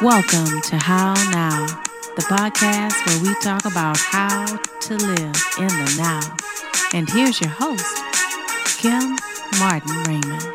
Welcome to How Now, the podcast where we talk about how to live in the now. And here's your host, Kim Martin Raymond.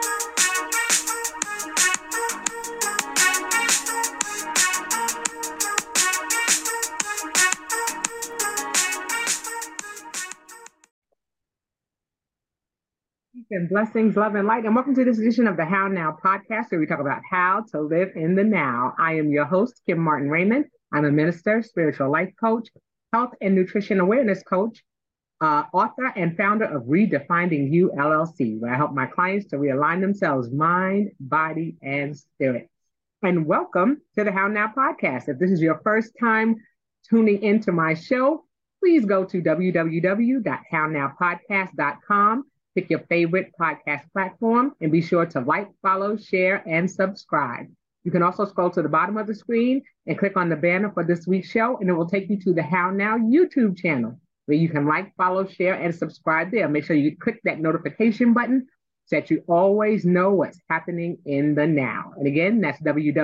And blessings, love, and light. And welcome to this edition of the How Now podcast, where we talk about how to live in the now. I am your host, Kim Martin Raymond. I'm a minister, spiritual life coach, health and nutrition awareness coach, author, and founder of Redefining You LLC, where I help my clients to realign themselves, mind, body, and spirit. And welcome to the How Now podcast. If this is your first time tuning into my show, please go to www.hownowpodcast.com. Pick your favorite podcast platform and be sure to like, follow, share, and subscribe. You can also scroll to the bottom of the screen and click on the banner for this week's show, and it will take you to the How Now YouTube channel, where you can like, follow, share, and subscribe there. Make sure you click that notification button so that you always know what's happening in the now. And again, that's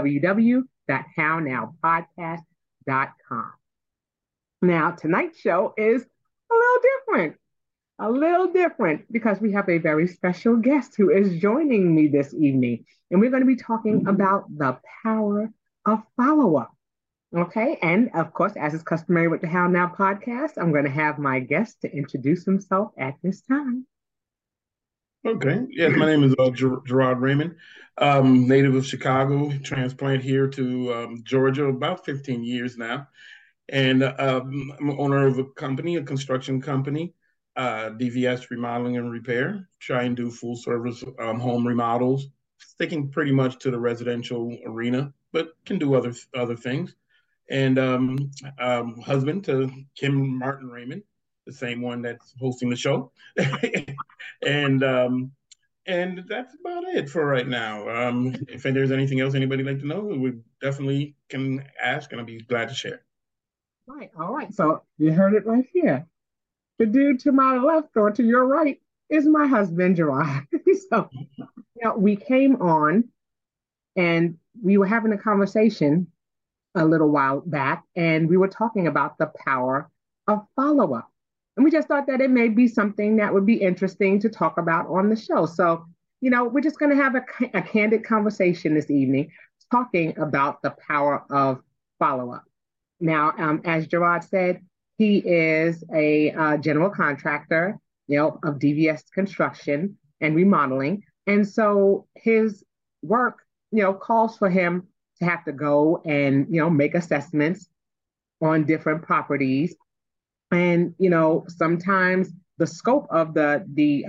www.hownowpodcast.com. Now, tonight's show is a little different because we have a very special guest who is joining me this evening. And we're going to be talking about the power of follow-up. Okay. And of course, as is customary with the How Now podcast, I'm going to have my guest to introduce himself at this time. Okay. Yes, my name is Gerard Raymond, native of Chicago, transplant here to Georgia about 15 years now. And I'm owner of a company, a construction company. DVS Remodeling and Repair, try and do full service home remodels, sticking pretty much to the residential arena, but can do other things. And husband to Kim Martin Raymond, the same one that's hosting the show. and that's about it for right now. If there's anything else anybody like to know, we definitely can ask, and I'll be glad to share. Right. All right. So you heard it right here. The dude to my left or to your right is my husband, Gerard. So, we came on and we were having a conversation a little while back, and we were talking about the power of follow-up. And we just thought that it may be something that would be interesting to talk about on the show. So, we're just going to have a candid conversation this evening talking about the power of follow-up. Now, as Gerard said, he is a general contractor, of DVS construction and remodeling. And so his work, calls for him to have to go and, make assessments on different properties. And, sometimes the scope of the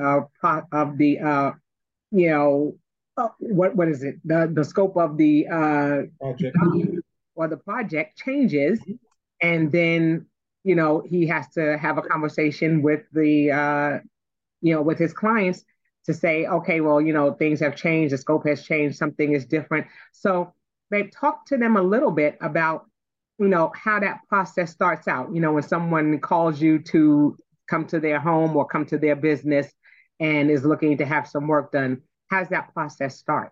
what is it? The scope of the project or the project changes. And then he has to have a conversation with with his clients to say, okay, well, things have changed, the scope has changed, something is different. So they've talked to them a little bit about, how that process starts out, when someone calls you to come to their home or come to their business and is looking to have some work done. How's that process start?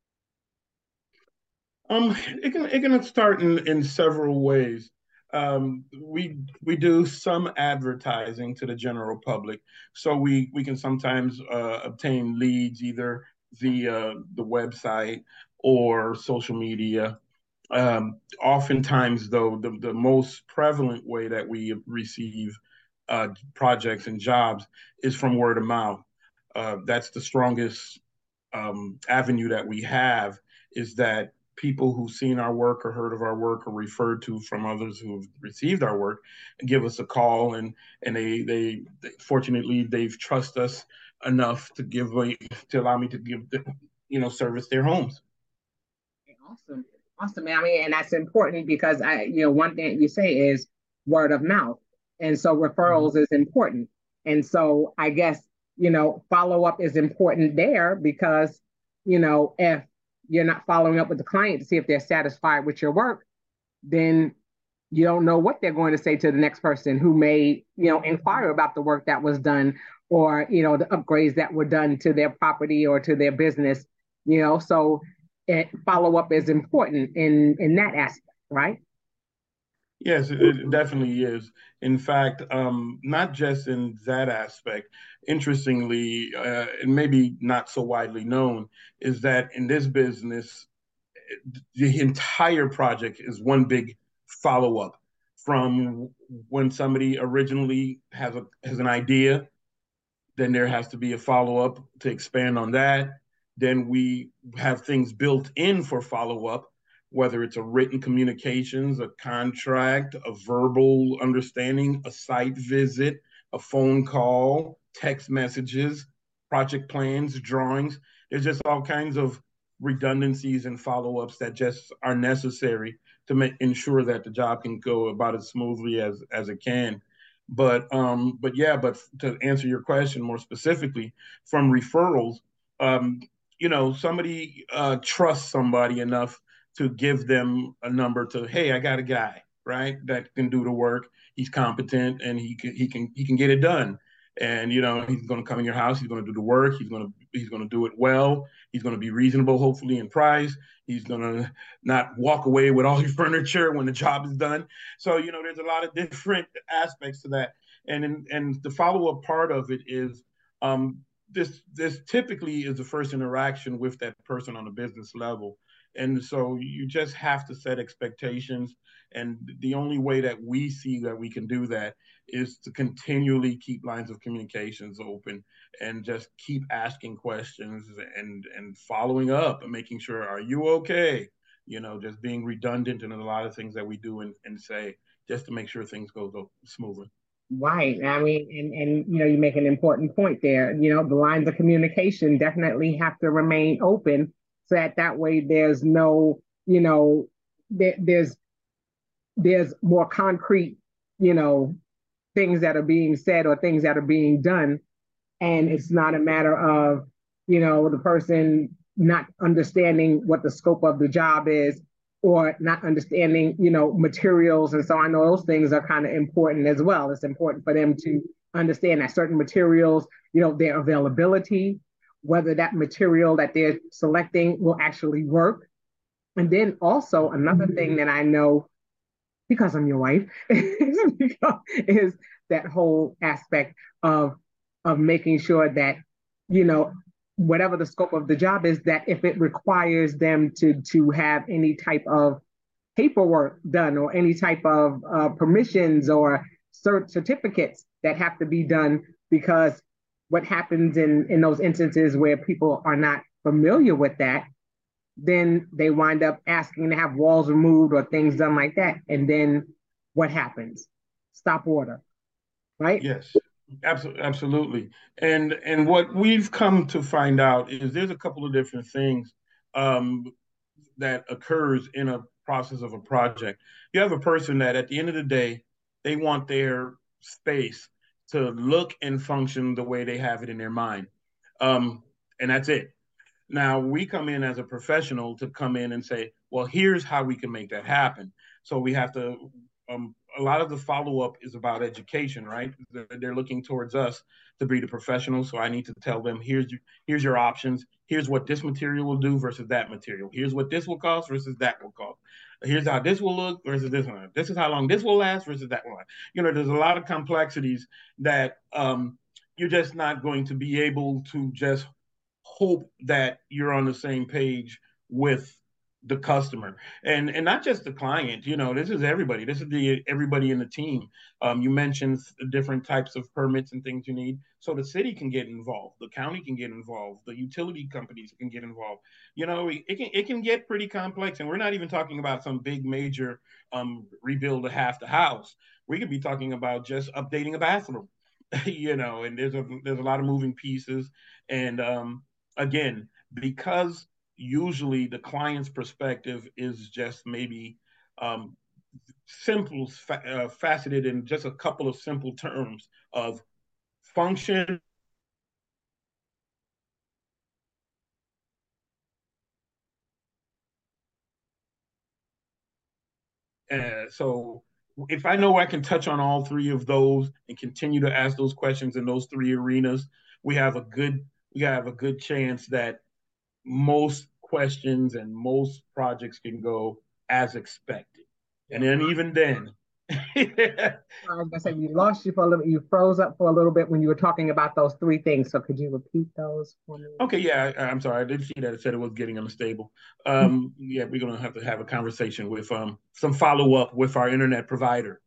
It can start in several ways. We do some advertising to the general public, so we can sometimes obtain leads either via the website or social media. Oftentimes, though, the most prevalent way that we receive projects and jobs is from word of mouth. That's the strongest avenue that we have, is that people who've seen our work or heard of our work or referred to from others who've received our work and give us a call, and they fortunately they've trust us enough to allow me to give service their homes. Awesome, I mean, and that's important because one thing you say is word of mouth, and so referrals is important, and so I guess follow up is important there because if you're not following up with the client to see if they're satisfied with your work, then you don't know what they're going to say to the next person who may, inquire about the work that was done or, the upgrades that were done to their property or to their business, so follow up is important in that aspect, right? Yes, it definitely is. In fact, not just in that aspect. Interestingly, and maybe not so widely known, is that in this business, the entire project is one big follow up from when somebody originally has an idea, then there has to be a follow up to expand on that. Then we have things built in for follow up, whether it's a written communications, a contract, a verbal understanding, a site visit, a phone call, text messages, project plans, drawings. There's just all kinds of redundancies and follow ups that just are necessary to ensure that the job can go about as smoothly as it can. But yeah, but to answer your question more specifically, from referrals, um, somebody trusts somebody enough to give them a number to, hey, I got a guy, right, that can do the work. He's competent and he can get it done. And he's going to come in your house. He's going to do the work. He's going to do it well. He's going to be reasonable, hopefully in price. He's going to not walk away with all your furniture when the job is done. So there's a lot of different aspects to that, and the follow up part of it is um, this typically is the first interaction with that person on a business level, and so you just have to set expectations. And the only way that we see that we can do that is to continually keep lines of communications open and just keep asking questions and following up and making sure, are you okay? Just being redundant in a lot of things that we do and say, just to make sure things go smoothly. Right. I mean, and you make an important point there. The lines of communication definitely have to remain open so that way there's no, there's more concrete, you know, things that are being said or things that are being done. And it's not a matter of, the person not understanding what the scope of the job is or not understanding, materials. And so I know those things are kind of important as well. It's important for them to understand that certain materials, their availability, whether that material that they're selecting will actually work. And then also another thing that I know because I'm your wife is that whole aspect of making sure that you know whatever the scope of the job is, that if it requires them to have any type of paperwork done or any type of permissions or certificates that have to be done, because what happens in those instances where people are not familiar with that, then they wind up asking to have walls removed or things done like that. And then what happens? Stop order, right? Yes, absolutely. And what we've come to find out is there's a couple of different things um, that occurs in a process of a project. You have a person that at the end of the day, they want their space to look and function the way they have it in their mind. Um, and that's it. Now we come in as a professional to come in and say, well, here's how we can make that happen. So we have to. A lot of the follow up is about education, right? They're looking towards us to be the professionals. So I need to tell them, here's your options. Here's what this material will do versus that material. Here's what this will cost versus that will cost. Here's how this will look versus this one. This is how long this will last versus that one. There's a lot of complexities that you're just not going to be able to just hope that you're on the same page with the customer and not just the client. This is everybody. This is the everybody in the team. You mentioned different types of permits and things you need, so the city can get involved, the county can get involved, the utility companies can get involved. It can get pretty complex, and we're not even talking about some big major rebuild of half the house. We could be talking about just updating a bathroom. And there's a lot of moving pieces. And again, because usually the client's perspective is just maybe um, simple, faceted in just a couple of simple terms of function. So if I know I can touch on all three of those and continue to ask those questions in those three arenas, we have a good we have a good chance that most questions and most projects can go as expected. And then even then, I was gonna say we lost you for a little. You froze up for a little bit when you were talking about those three things. So could you repeat those for me? okay, yeah, I'm sorry. I did see that it said it was getting unstable. Yeah, we're gonna have to have a conversation with some follow up with our internet provider.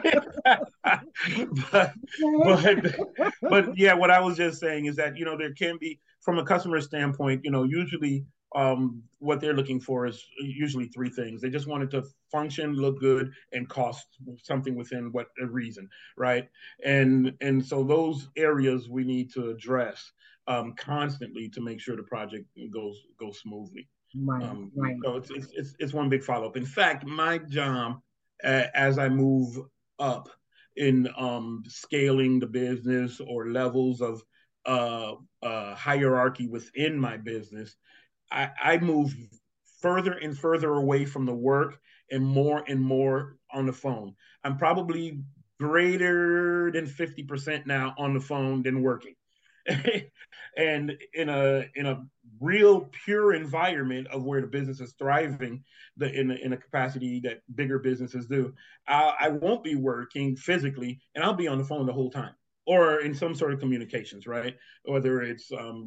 but but but yeah, what I was just saying is that there can be, from a customer standpoint, usually what they're looking for is usually three things. They just want it to function, look good, and cost something within what a reason, right? And so those areas we need to address constantly to make sure the project goes smoothly. Right, right, So it's one big follow up. In fact, my job as I move up in scaling the business or levels of hierarchy within my business, I move further and further away from the work and more on the phone. I'm probably greater than 50% now on the phone than working. And in a real pure environment of where the business is thriving, in a capacity that bigger businesses do, I won't be working physically, and I'll be on the phone the whole time, or in some sort of communications, right? Whether it's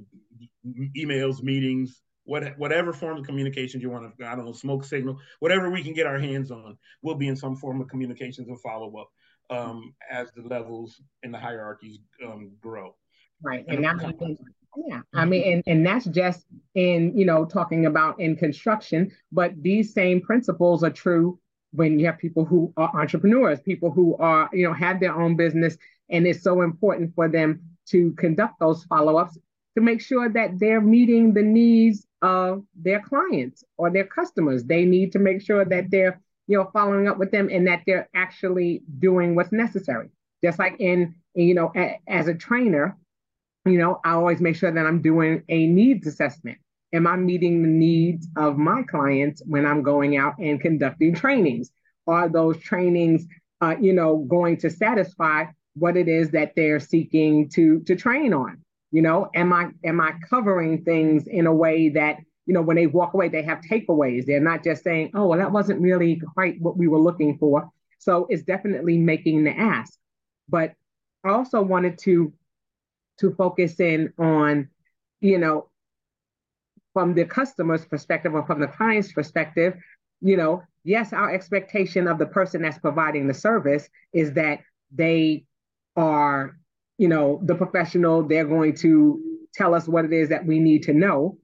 emails, meetings, whatever form of communications you want to, I don't know, smoke signal, whatever we can get our hands on, we'll be in some form of communications and follow up as the levels and the hierarchies grow. right. And Yeah, I mean, and that's just in, talking about in construction, but these same principles are true when you have people who are entrepreneurs, people who are, have their own business, and it's so important for them to conduct those follow-ups to make sure that they're meeting the needs of their clients or their customers. They need to make sure that they're, following up with them and that they're actually doing what's necessary. Just like as a trainer, I always make sure that I'm doing a needs assessment. Am I meeting the needs of my clients when I'm going out and conducting trainings? Are those trainings, going to satisfy what it is that they're seeking to train on? Am I covering things in a way that, when they walk away, they have takeaways. They're not just saying, oh, well, that wasn't really quite what we were looking for. So it's definitely making the ask. But I also wanted to focus in on, you know, from the customer's perspective or from the client's perspective, yes, our expectation of the person that's providing the service is that they are, the professional. They're going to tell us what it is that we need to know,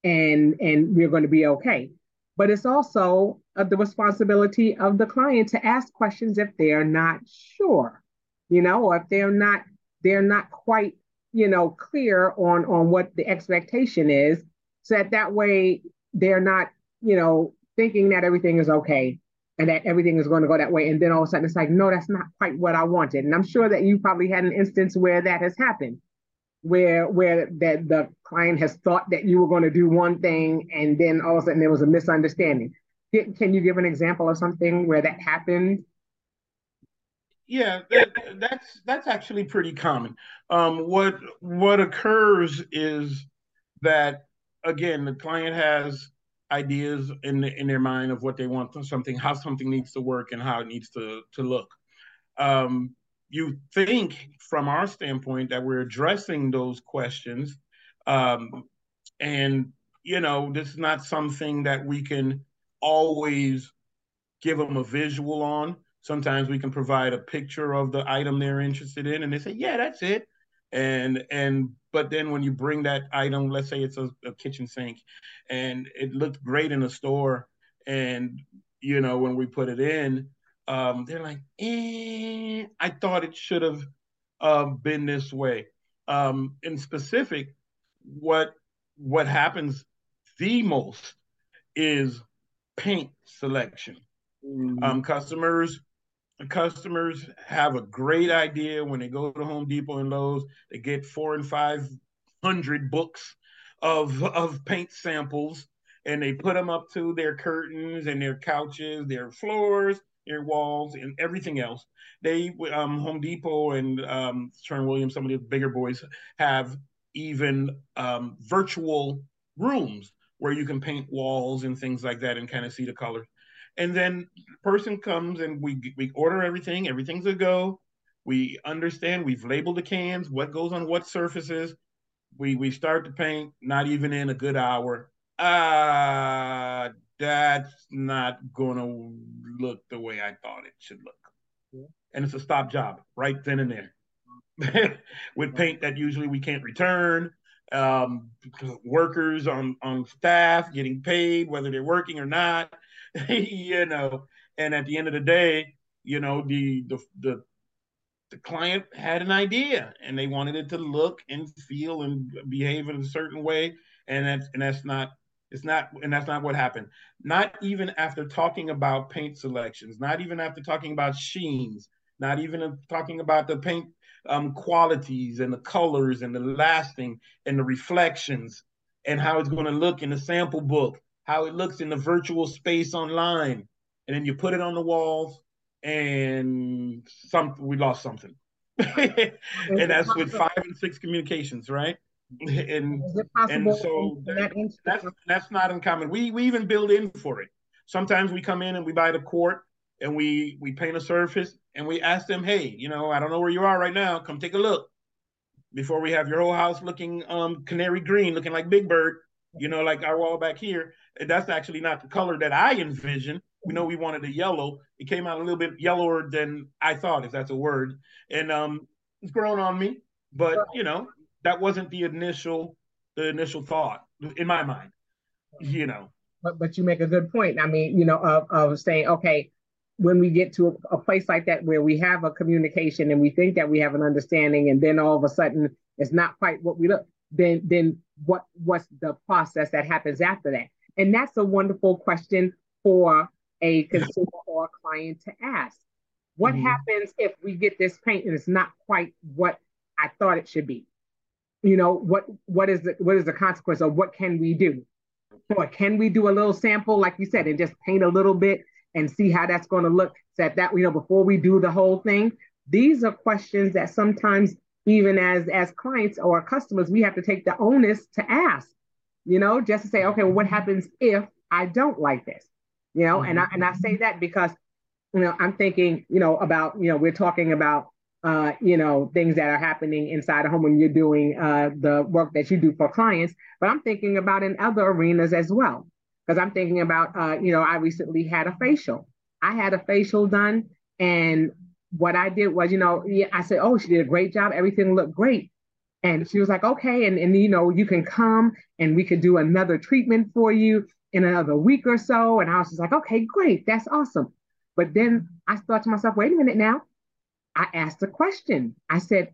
and we're going to be okay. But it's also the responsibility of the client to ask questions if they're not sure, or if they're not quite, clear on what the expectation is, so that way they're not, thinking that everything is okay and that everything is going to go that way. And then all of a sudden it's like, no, that's not quite what I wanted. And I'm sure that you probably had an instance where that has happened, where that the client has thought that you were going to do one thing and then all of a sudden there was a misunderstanding. Can you give an example of something where that happened? Yeah, that's actually pretty common. What occurs is that, again, the client has ideas in their mind of what they want from something, how something needs to work, and how it needs to look. You think from our standpoint that we're addressing those questions, um, and this is not something that we can always give them a visual on. Sometimes we can provide a picture of the item they're interested in, and they say, "Yeah, that's it." And but then when you bring that item, let's say it's a kitchen sink, and it looked great in the store, and when we put it in, they're like, I thought it should have been this way." In specific, what happens the most is paint selection. Mm, Um, customers have a great idea when they go to Home Depot and Lowe's. They get 400 and 500 books of paint samples, and they put them up to their curtains and their couches, their floors, their walls, and everything else. They Home Depot and Sherwin Williams, some of the bigger boys, have even virtual rooms where you can paint walls and things like that and kind of see the colors. And then the person comes and we order everything. Everything's a go. We understand. We've labeled the cans, what goes on what surfaces. We start to paint. Not even in a good hour. That's not gonna look the way I thought it should look. Yeah. And it's a stop job right then and there. With paint that usually we can't return, workers on staff getting paid whether they're working or not, you know. And at the end of the day, you know, the client had an idea and they wanted it to look and feel and behave in a certain way, and that's not that's not what happened. Not even after talking about paint selections, not even after talking about sheens, not even talking about the paint qualities and the colors and the lasting and the reflections and how it's going to look in the sample book, how it looks in the virtual space online, and then you put it on the walls and we lost something. And that's with 5 and 6 communications, right? And so that's not uncommon. We even build in for it. Sometimes we come in and we buy the quart and we paint a surface and we ask them, hey, you know, I don't know where you are right now, come take a look before we have your whole house looking canary green, looking like Big Bird, you know, like our wall back here. And that's actually not the color that I envisioned. We know we wanted a yellow. It came out a little bit yellower than I thought, if that's a word. And it's grown on me, but you know, that wasn't the initial thought in my mind, you know. But you make a good point. I mean, you know, of saying, okay, when we get to a place like that where we have a communication and we think that we have an understanding, and then all of a sudden it's not quite what we look, then what's the process that happens after that? And that's a wonderful question for a consumer or a client to ask. What happens if we get this paint and it's not quite what I thought it should be? You know, what is the consequence, or what can we do? Or can we do a little sample, like you said, and just paint a little bit and see how that's going to look? So that, you know, before we do the whole thing, these are questions that sometimes even as clients or customers, we have to take the onus to ask, you know, just to say, okay, well, what happens if I don't like this? You know, and I say that because, you know, I'm thinking, you know, about, you know, we're talking about, you know, things that are happening inside a home when you're doing the work that you do for clients, but I'm thinking about in other arenas as well. Because I'm thinking about, you know, I recently had a facial. I had a facial done, and what I did was, you know, I said, oh, she did a great job. Everything looked great. And she was like, okay, and you know, you can come and we could do another treatment for you in another week or so. And I was just like, okay, great, that's awesome. But then I thought to myself, wait a minute now. I asked a question. I said,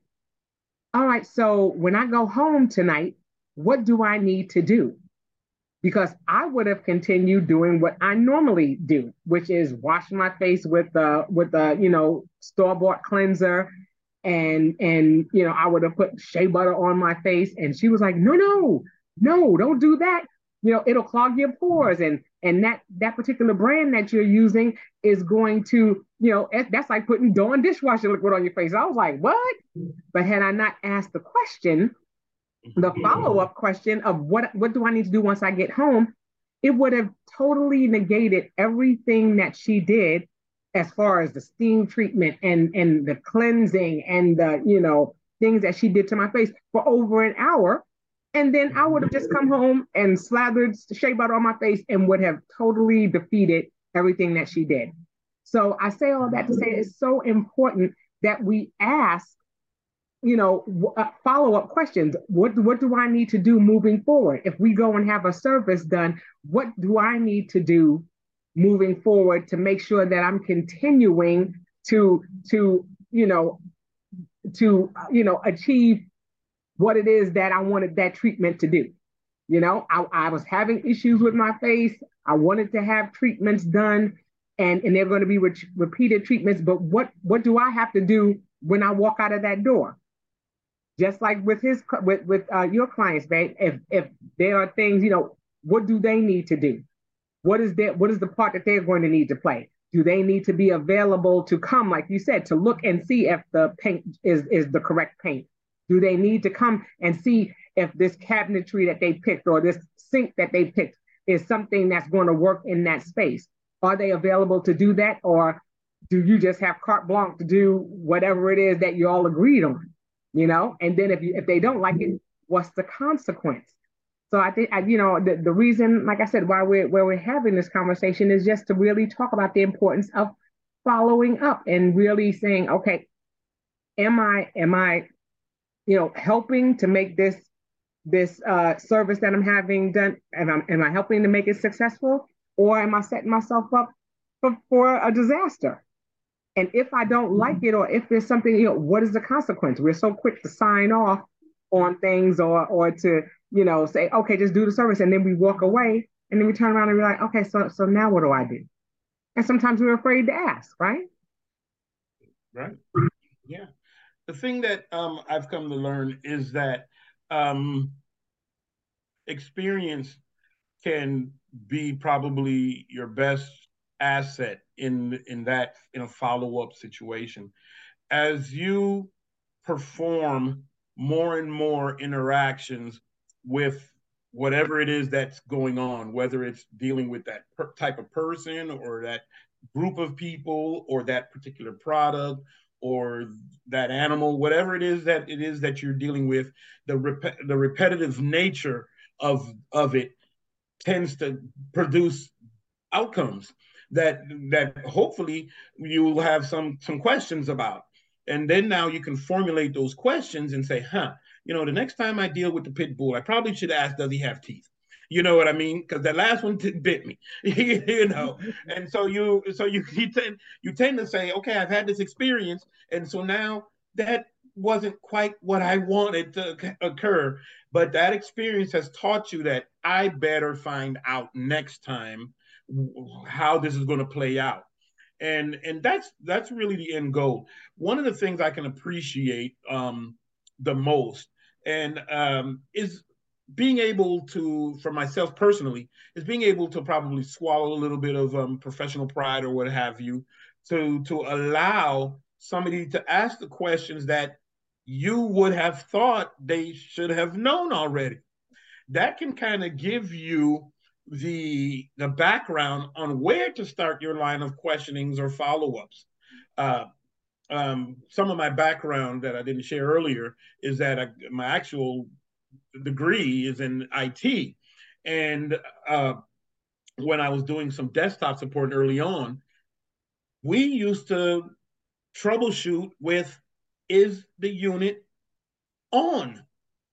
all right, so when I go home tonight, what do I need to do? Because I would have continued doing what I normally do, which is wash my face with the you know, store-bought cleanser, and you know, I would have put shea butter on my face. And she was like, no, don't do that. You know, it'll clog your pores, and that particular brand that you're using is going to, you know, that's like putting Dawn dishwasher liquid on your face. I was like, what? But had I not asked the question, the follow-up question of what do I need to do once I get home, it would have totally negated everything that she did as far as the steam treatment and the cleansing and the, you know, things that she did to my face for over an hour. And then I would have just come home and slathered shea butter on my face and would have totally defeated everything that she did. So I say all that to say it's so important that we ask, you know, follow-up questions. What do I need to do moving forward? If we go and have a service done, what do I need to do moving forward to make sure that I'm continuing to achieve what it is that I wanted that treatment to do? You know, I was having issues with my face. I wanted to have treatments done, and they're going to be repeated treatments. But what do I have to do when I walk out of that door? Just like with your clients, babe, if there are things, you know, what do they need to do? What is the part that they're going to need to play? Do they need to be available to come, like you said, to look and see if the paint is the correct paint? Do they need to come and see if this cabinetry that they picked or this sink that they picked is something that's going to work in that space. Are they available to do that, or do you just have carte blanche to do whatever it is that you all agreed on? And then if they don't like it, what's the consequence? So I think the reason, like I said, why we're having this conversation is just to really talk about the importance of following up and really saying, okay, am I helping to make this service that I'm having done, am I helping to make it successful, or am I setting myself up for a disaster? And if I don't like it, or if there's something, what is the consequence? We're so quick to sign off on things, or to say, okay, just do the service, and then we walk away, and then we turn around and we're like, okay, so now what do I do? And sometimes we're afraid to ask, right? Right. Yeah. The thing that I've come to learn is that experience can be probably your best asset in a follow-up situation. As you perform more and more interactions with whatever it is that's going on, whether it's dealing with that type of person or that group of people or that particular product or that animal, whatever it is that you're dealing with, the repetitive nature of it tends to produce outcomes that hopefully you will have some questions about. And then now you can formulate those questions and say, the next time I deal with the pit bull, I probably should ask, does he have teeth? You know what I mean? Because that last one bit me, And so you tend to say, okay, I've had this experience, and so now that wasn't quite what I wanted to occur, but that experience has taught you that I better find out next time how this is going to play out. And that's really the end goal. One of the things I can appreciate the most, and is being able to, for myself personally, is being able to probably swallow a little bit of professional pride or what have you, to allow somebody to ask the questions that you would have thought they should have known already. That can kind of give you the background on where to start your line of questionings or follow-ups. Some of my background that I didn't share earlier is that my actual degree is in IT. And when I was doing some desktop support early on, we used to troubleshoot with, is the unit on?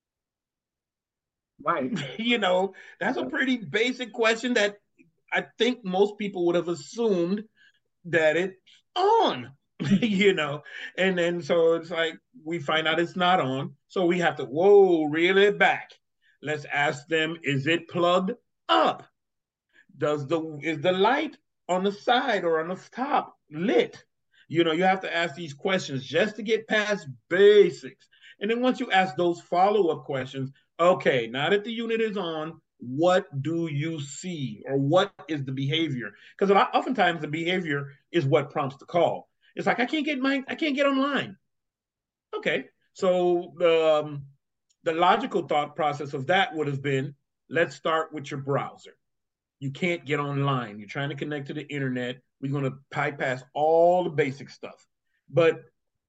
Right. That's a pretty basic question that I think most people would have assumed that it's on, and then so it's like we find out it's not on. So we have to, reel it back. Let's ask them, is it plugged up? Is the light on the side or on the top lit? You have to ask these questions just to get past basics. And then once you ask those follow-up questions, okay, now that the unit is on, what do you see, or what is the behavior? Because oftentimes the behavior is what prompts the call. It's like, I can't get online. Okay, so the logical thought process of that would have been, let's start with your browser. You can't get online. You're trying to connect to the internet. We're going to bypass all the basic stuff. But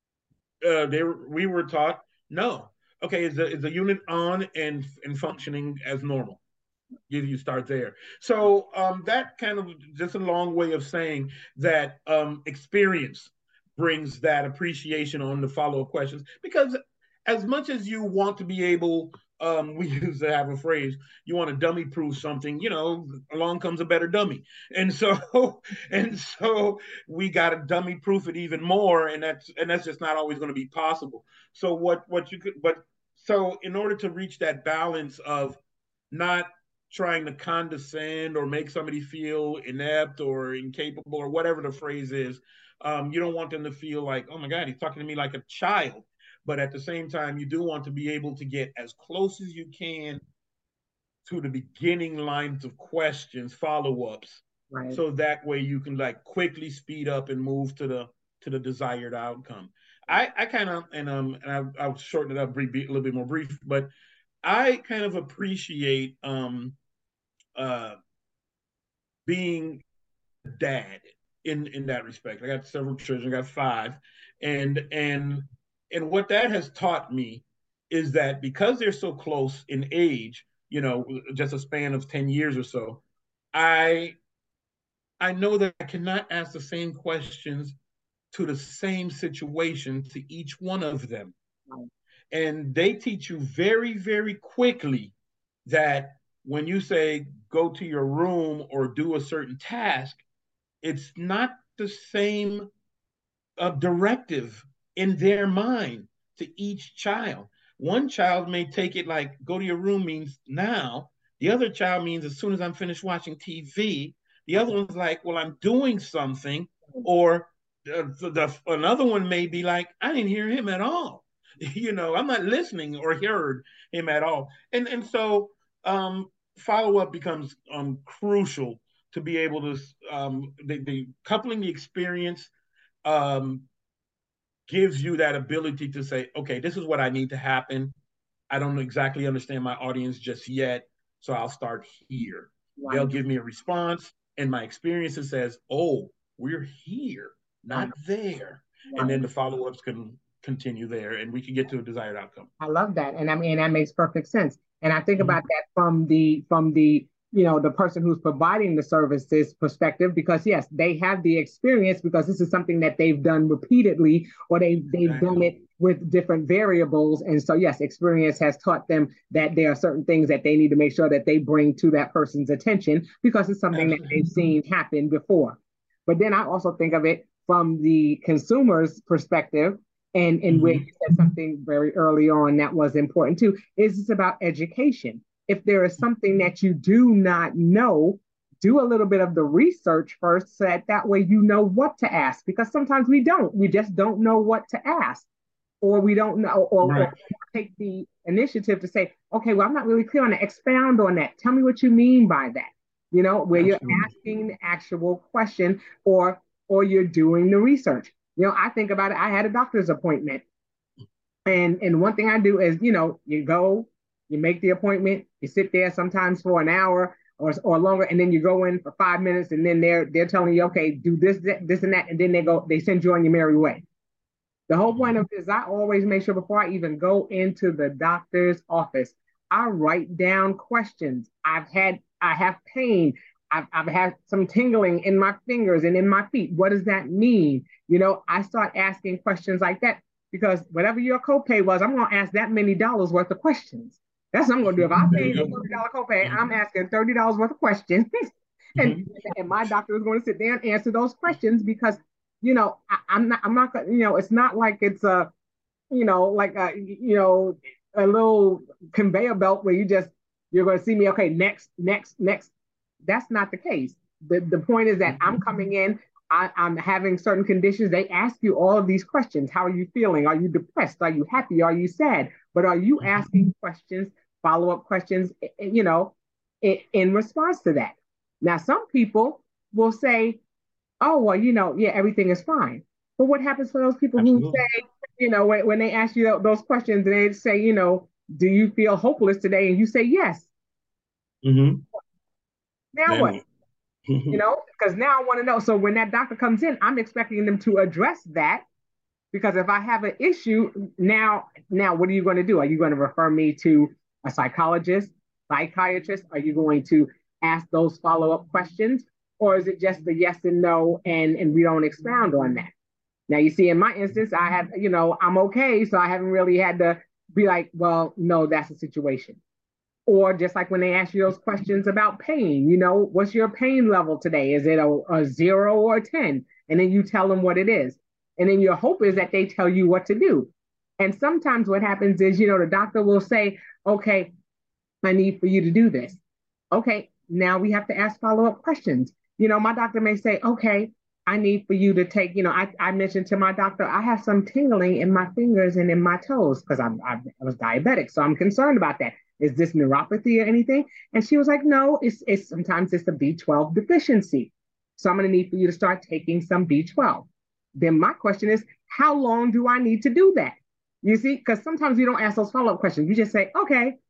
we were taught, no. Okay, is the unit on and functioning as normal? You start there. So that kind of just a long way of saying that experience brings that appreciation on the follow-up questions. Because as much as you want to be able, we used to have a phrase, you want to dummy proof something, along comes a better dummy. And so we got to dummy proof it even more, and that's just not always going to be possible. So so in order to reach that balance of not trying to condescend or make somebody feel inept or incapable or whatever the phrase is, you don't want them to feel like, oh my God, he's talking to me like a child. But at the same time, you do want to be able to get as close as you can to the beginning lines of questions, follow-ups, right, so that way you can quickly speed up and move to the desired outcome. I kind of, and I'll shorten it up a little bit more brief, but I kind of appreciate uh, being a dad in that respect. I got several children. I got five, and and and what that has taught me is that because they're so close in age, just a span of 10 years or so, I I know that I cannot ask the same questions to the same situation to each one of them. And they teach you very, very quickly that when you say go to your room or do a certain task, it's not the same directive in their mind to each child. One child may take it like go to your room means now. The other child means as soon as I'm finished watching TV. The other one's like, well, I'm doing something. Or another one may be like, I didn't hear him at all. I'm not listening or heard him at all. And so follow up becomes crucial to be able to the coupling the experience um, gives you that ability to say, okay, this is what I need to happen. I don't exactly understand my audience just yet, so I'll start here. Right. They'll give me a response, and my experience says, oh, we're here, not there. Right. And then the follow-ups can continue there, and we can get to a desired outcome. I love that, and I mean that makes perfect sense. And I think about that from the the person who's providing the services perspective, because yes, they have the experience because this is something that they've done repeatedly, or they've done it with different variables. And so yes, experience has taught them that there are certain things that they need to make sure that they bring to that person's attention because it's something that they've seen happen before. But then I also think of it from the consumer's perspective, and where you said something very early on that was important too, is it's about education. If there is something that you do not know, do a little bit of the research first so that way you know what to ask, because sometimes we don't. We just don't know what to ask, or we don't know, or take the initiative to say, okay, well, I'm not really clear on that. Expound on that. Tell me what you mean by that. Where you're asking the actual question, or you're doing the research. I think about it. I had a doctor's appointment, and one thing I do is, you go, you make the appointment, you sit there sometimes for an hour or longer, and then you go in for 5 minutes, and then they're telling you, okay, do this, and that, and then they send you on your merry way. The whole point of this, I always make sure before I even go into the doctor's office, I write down questions. I have pain. I've had some tingling in my fingers and in my feet. What does that mean? I start asking questions like that, because whatever your copay was, I'm going to ask that many dollars worth of questions. That's what I'm going to do. If I pay a $30 copay, I'm asking $30 worth of questions. and my doctor is going to sit there and answer those questions, because, I'm not, it's not like it's a little conveyor belt where you're going to see me, okay, next. That's not the case. The point is that I'm coming in, I'm having certain conditions. They ask you all of these questions. How are you feeling? Are you depressed? Are you happy? Are you sad? But are you asking questions, follow-up questions, in response to that? Now, some people will say, oh, well, yeah, everything is fine. But what happens for those people who say, when they ask you those questions and they say, do you feel hopeless today? And you say, yes. Mm-hmm. Now what? Because now I want to know. So when that doctor comes in, I'm expecting them to address that, because if I have an issue, now what are you going to do? Are you going to refer me to a psychologist, psychiatrist? Are you going to ask those follow-up questions? Or is it just the yes and no, and we don't expound on that? Now, you see, in my instance, I have, I'm okay. So I haven't really had to be like, well, no, that's the situation. Or just like when they ask you those questions about pain, what's your pain level today? Is it a 0 or a 10? And then you tell them what it is. And then your hope is that they tell you what to do. And sometimes what happens is, the doctor will say, okay, I need for you to do this. Okay, now we have to ask follow-up questions. My doctor may say, okay, I need for you to take, I mentioned to my doctor, I have some tingling in my fingers and in my toes because I was diabetic. So I'm concerned about that. Is this neuropathy or anything? And she was like, no, it's sometimes it's a B12 deficiency. So I'm going to need for you to start taking some B12. Then my question is, how long do I need to do that? You see, because sometimes you don't ask those follow-up questions. You just say, okay.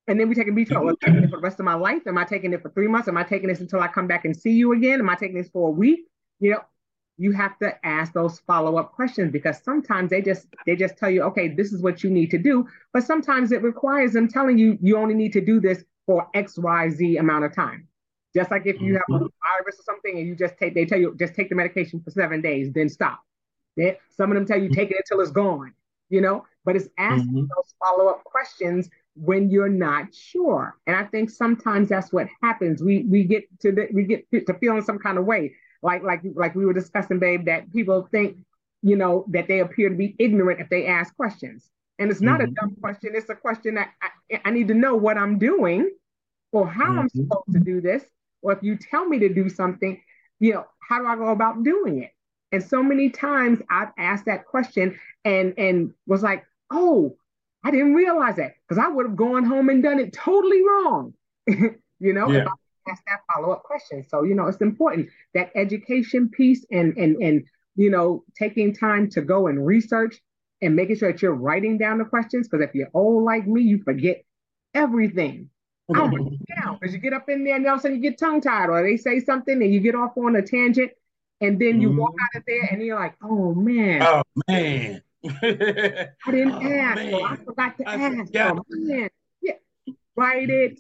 And then we take a B12. Well, am I taking it for the rest of my life? Am I taking it for 3 months? Am I taking this until I come back and see you again? Am I taking this for a week? You know, you have to ask those follow-up questions because sometimes they just tell you, okay, this is what you need to do. But sometimes it requires them telling you you only need to do this for XYZ amount of time. Just like if you have a virus or something and they tell you just take the medication for 7 days, then stop. Some of them tell you take it until it's gone, but it's asking those follow-up questions when you're not sure. And I think sometimes that's what happens. We get to feeling some kind of way. Like we were discussing, babe, that people think, that they appear to be ignorant if they ask questions. And it's not a dumb question. It's a question that I need to know what I'm doing or how I'm supposed to do this. Or if you tell me to do something, how do I go about doing it? And so many times I've asked that question and was like, oh, I didn't realize that because I would have gone home and done it totally wrong, if I asked that follow-up question. So, it's important that education piece and taking time to go and research and making sure that you're writing down the questions. Because if you're old like me, you forget everything. I write it down because you get up in there and all of a sudden you get tongue-tied or they say something and you get off on a tangent and then you walk out of there and you're like, oh man. Oh man. I didn't ask. Man. Or I forgot to ask. Oh man. Yeah. Write it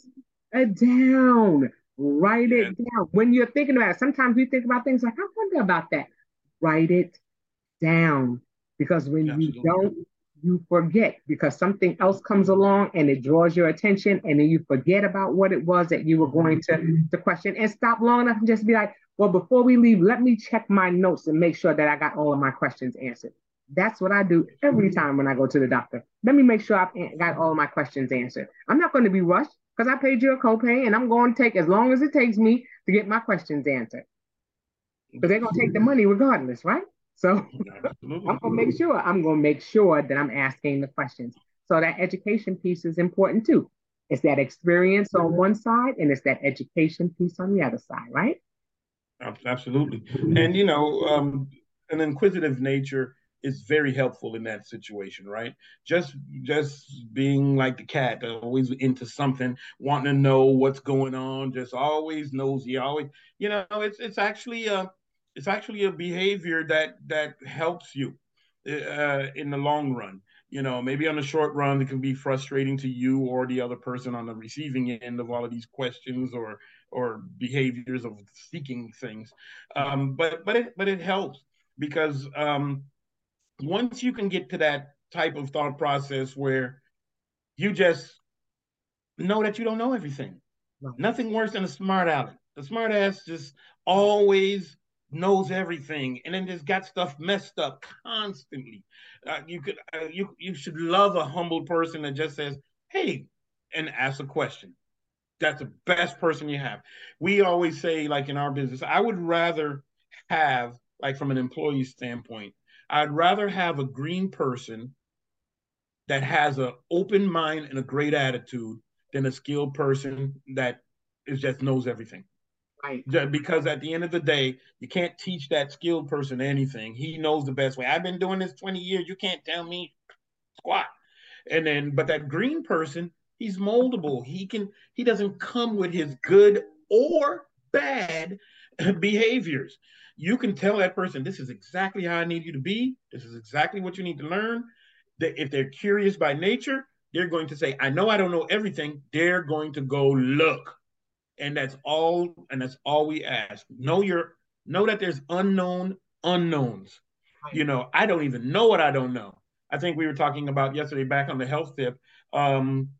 down. Write it down. When you're thinking about it, sometimes we think about things like, I wonder about that. Write it down. Because when you don't, you forget because something else comes along and it draws your attention and then you forget about what it was that you were going to question and stop long enough and just be like, well, before we leave, let me check my notes and make sure that I got all of my questions answered. That's what I do every time when I go to the doctor. Let me make sure I've got all of my questions answered. I'm not going to be rushed because I paid you a copay and I'm going to take as long as it takes me to get my questions answered. But they're going to take the money regardless, right? So I'm going to make sure that I'm asking the questions. So that education piece is important too. It's that experience on one side and it's that education piece on the other side, right? Absolutely. And, an inquisitive nature is very helpful in that situation, right? Just being like the cat, always into something, wanting to know what's going on, just always nosy, always, it's actually a behavior that helps you in the long run. Maybe on the short run, it can be frustrating to you or the other person on the receiving end of all of these questions or behaviors of seeking things. But it helps because once you can get to that type of thought process where you just know that you don't know everything. Right. Nothing worse than a smart aleck. The smart ass just always knows everything and then just got stuff messed up constantly. You should love a humble person that just says, hey, and asks a question. That's the best person you have. We always say, like in our business, I would rather have, like from an employee standpoint, I'd rather have a green person that has an open mind and a great attitude than a skilled person that just knows everything. Right. Because at the end of the day, you can't teach that skilled person anything. He knows the best way. I've been doing this 20 years. You can't tell me squat. But that green person, he's moldable. He doesn't come with his good or bad behaviors. You can tell that person, this is exactly how I need you to be. This is exactly what you need to learn. That if they're curious by nature, they're going to say, I know I don't know everything. They're going to go look. And that's all we ask. Know that there's unknown unknowns. Right. I don't even know what I don't know. I think we were talking about yesterday back on the health tip. I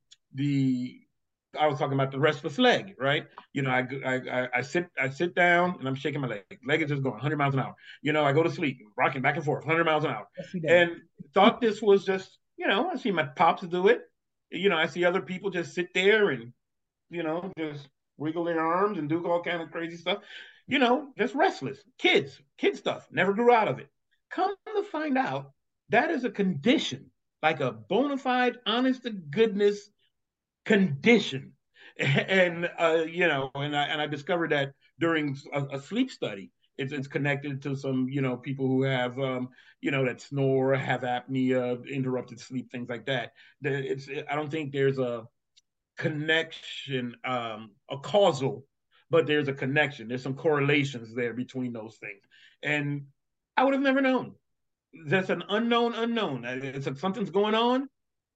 was talking about the restless leg, right? I sit down and I'm shaking my leg. Leg is just going 100 miles an hour. I go to sleep, rocking back and forth, 100 miles an hour. Yes, and thought this was just, I see my pops do it. I see other people just sit there and, just wiggle their arms and do all kind of crazy stuff. Just restless. Kid stuff. Never grew out of it. Come to find out, that is a condition, like a bona fide, honest to goodness condition. And I discovered that during a sleep study. It's connected to some people who have that snore, have apnea, interrupted sleep, things like that. I don't think there's a connection, a causal, but there's a connection. There's some correlations there between those things. And I would have never known. That's an unknown unknown. It's like something's going on.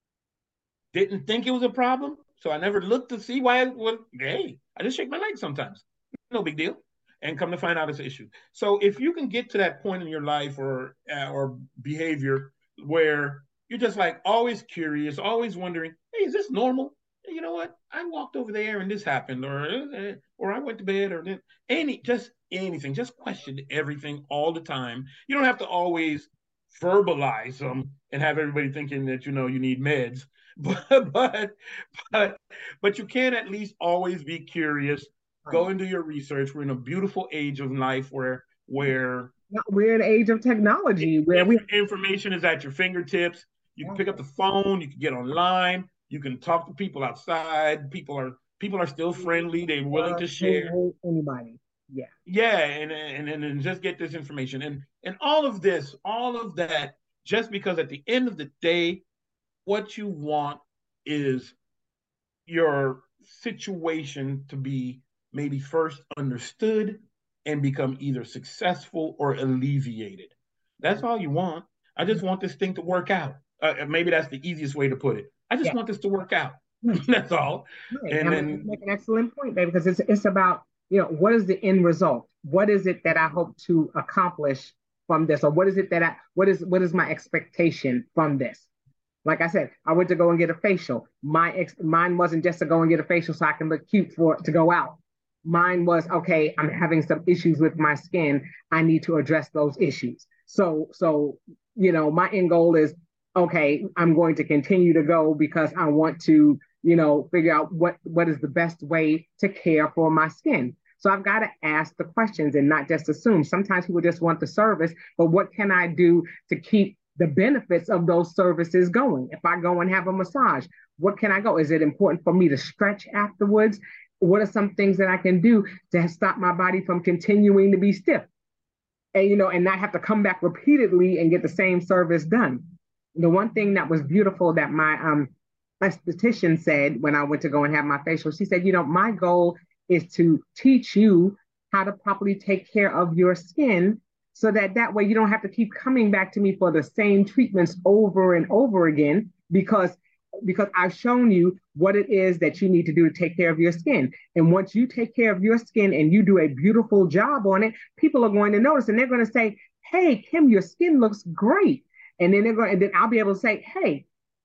Didn't think it was a problem, so I never looked to see why. Hey, I just shake my leg sometimes. No big deal. And come to find out it's an issue. So if you can get to that point in your life or behavior where you're just like always curious, always wondering, hey, is this normal? You know what? I walked over there and this happened, or I went to bed, or anything. Just question everything all the time. You don't have to always verbalize them and have everybody thinking that you need meds, but but but you can at least always be curious. Go and do your research. We're in a beautiful age of life where we're in an age of technology where information is at your fingertips. You can pick up the phone. You can get online. You can talk to people outside. People are still friendly. They're willing to share. Anybody. Yeah, and just get this information and all of that, just because at the end of the day, what you want is your situation to be maybe first understood and become either successful or alleviated. That's all you want. I just want this thing to work out. Maybe that's the easiest way to put it. I just want this to work out. That's all. Right. And then make an excellent point, baby, because it's about, what is the end result? What is it that I hope to accomplish from this? Or what is my expectation from this? Like I said, I went to go and get a facial. Mine wasn't just to go and get a facial so I can look cute to go out. Mine was, okay, I'm having some issues with my skin. I need to address those issues. So my end goal is, okay, I'm going to continue to go because I want to, figure out what is the best way to care for my skin. So I've got to ask the questions and not just assume. Sometimes people just want the service, but what can I do to keep the benefits of those services going? If I go and have a massage, what can I go? Is it important for me to stretch afterwards? What are some things that I can do to stop my body from continuing to be stiff? And not have to come back repeatedly and get the same service done. The one thing that was beautiful that my esthetician said when I went to go and have my facial, she said, my goal is to teach you how to properly take care of your skin so that way you don't have to keep coming back to me for the same treatments over and over again because I've shown you what it is that you need to do to take care of your skin. And once you take care of your skin and you do a beautiful job on it, people are going to notice and they're going to say, hey, Kim, your skin looks great. And then I'll be able to say, hey,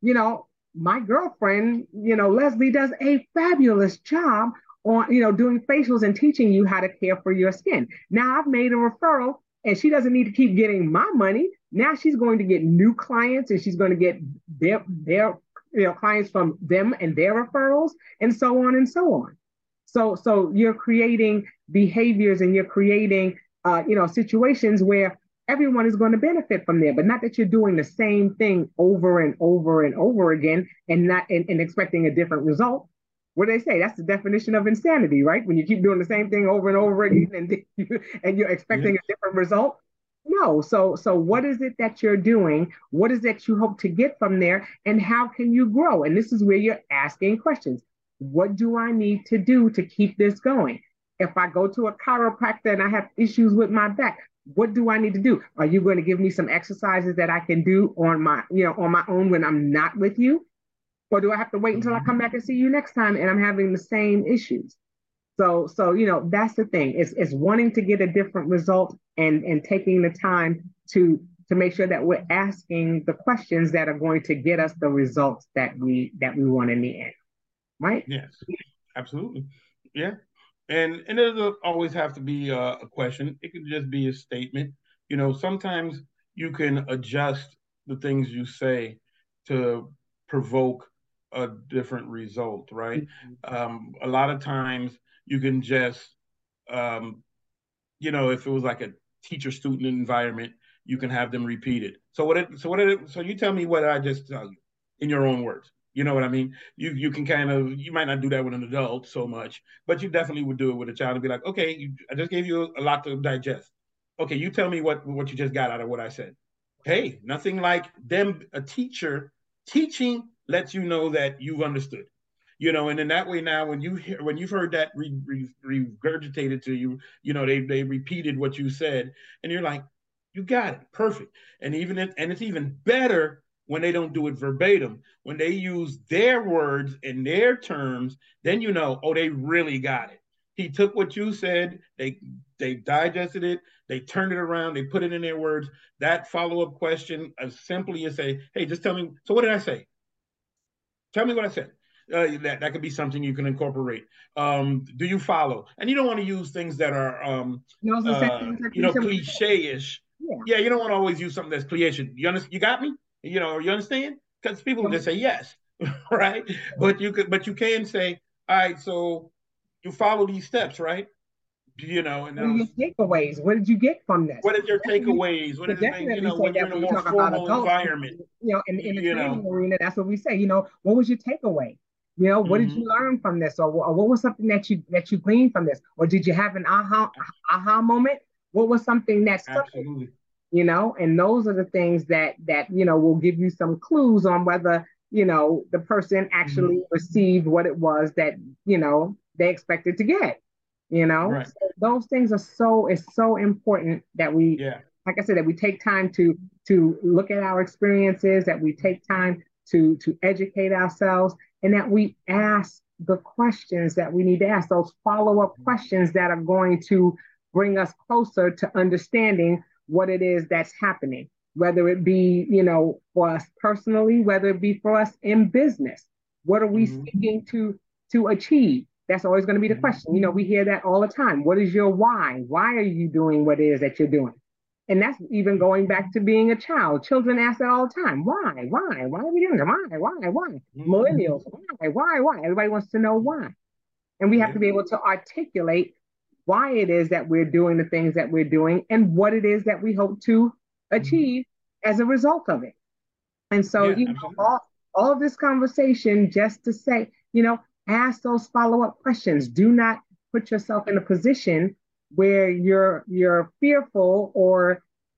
my girlfriend, Leslie does a fabulous job on, doing facials and teaching you how to care for your skin. Now I've made a referral and she doesn't need to keep getting my money. Now she's going to get new clients and she's going to get their clients from them and their referrals and so on and so on. So you're creating behaviors and you're creating, situations where everyone is going to benefit from there, but not that you're doing the same thing over and over and over again and not and expecting a different result. What do they say? That's the definition of insanity, right? When you keep doing the same thing over and over again and you're expecting a different result. No. So what is it that you're doing? What is it you hope to get from there? And how can you grow? And this is where you're asking questions. What do I need to do to keep this going? If I go to a chiropractor and I have issues with my back, what do I need to do? Are you going to give me some exercises that I can do on my own when I'm not with you? Or do I have to wait until I come back and see you next time and I'm having the same issues? So that's the thing. It's wanting to get a different result and taking the time to make sure that we're asking the questions that are going to get us the results that we want in the end. Right? Yes, absolutely. Yeah. And it doesn't always have to be a question. It could just be a statement. Sometimes you can adjust the things you say to provoke a different result, right? A lot of times you can just, if it was like a teacher-student environment, you can have them repeat it. So you tell me what I just tell you in your own words. You know what I mean? You can you might not do that with an adult so much, but you definitely would do it with a child and be like, okay, I just gave you a lot to digest. Okay, you tell me what you just got out of what I said. Hey, nothing like a teacher teaching lets you know that you've understood. And in that way now, when you've heard that regurgitated to you, they repeated what you said, and you're like, you got it, perfect. And it's even better when they don't do it verbatim. When they use their words and their terms, then oh, they really got it. He took what you said, they digested it, they turned it around, they put it in their words. That follow-up question, as simply as say, hey, just tell me, so what did I say? Tell me what I said. That could be something you can incorporate. Do you follow? And you don't want to use things that are the same things that cliche-ish. Yeah, you don't want to always use something that's cliche. You got me? You understand? Because people just say yes, right? But you can say, all right, so you follow these steps, right? And what are your takeaways? What did you get from this? What is your takeaways? What is when you're in a more formal environment? In the training arena, that's what we say. What was your takeaway? What did you learn from this, or what was something that you gleaned from this, or did you have an aha moment? What was something that stuck? Absolutely. And those are the things that will give you some clues on whether the person actually received what it was that they expected to get. Right. So those things it's so important that we, like I said, that we take time to look at our experiences, that we take time to educate ourselves, and that we ask the questions that we need to ask, those follow-up questions that are going to bring us closer to understanding what it is that's happening, whether it be, for us personally, whether it be for us in business. What are we seeking to achieve? That's always going to be the question. We hear that all the time. What is your why? Why are you doing what it is that you're doing? And that's even going back to being a child. Children ask that all the time. Why? Why? Why are we doing it? Why? Millennials, why? Everybody wants to know why. And we have to be able to articulate why it is that we're doing the things that we're doing and what it is that we hope to achieve as a result of it. And so, all of this conversation just to say, ask those follow-up questions. Do not put yourself in a position where you're fearful or